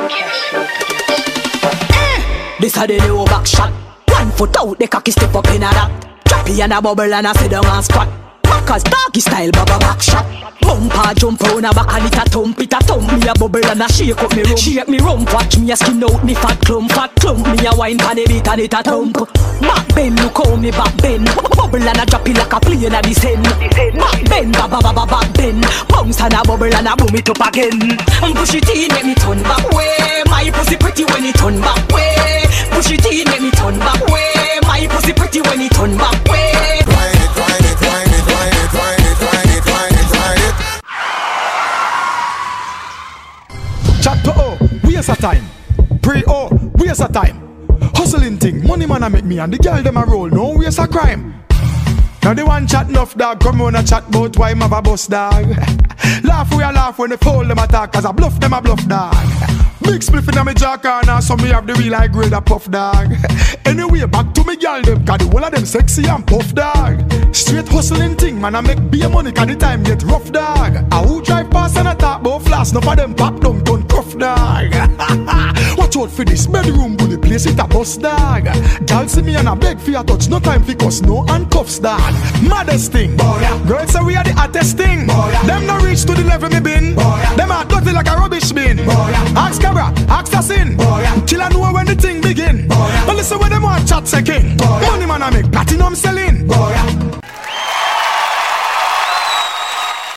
This a the new back shot. 1 foot out, the cocky step up in a that. Choppy and a bubble and a sit down and squat. Backers doggy style, baba back shot. Bumper jump round a back and it a thump me a bubble and a shake up me room. Shake me rump, watch me a skin out me fat clump me a wine pan a beat and it a thump. Back bend, look how me back bend. Bubble and a drop it like a plane a descend. Back bend, baba baba back bend. Bounce and a bubble and a boom it up again. Push it in, make me turn back way. My pussy pretty when it turn back way. Push it in, make me turn back way. My pussy pretty when it turn back way. Chat to O, waste of time. Pray O, waste of time. Hustling thing, money man a make me and the girl them a roll, no waste of crime. Now the one chat enough dog, come on a chat about why I'm a boss dog. Laugh we a laugh when they fool them attack, cause I bluff them a bluff dog. Big spliff in a me jaw corner, so me have the real high grade a puff dog. Anyway, back to me girl them, cause the whole of them sexy and puff dog. Straight hustling thing, man I make beer money, cause the time get rough dog. I who drive past and I talk about flash, enough of them pop down turn tough dog. Watch out for this bedroom bully place, it a bust dog. Girl see me and I beg for a touch, no time for cuss, no handcuffs dog. Maddest thing, girls say we are the hottest thing. Them no reach to the level me been. Them are dirty like a rubbish bin. Ask Cabra, ask Assassin. Till I know when the thing begin. But listen when them want chat say king. Money man I make platinum selling.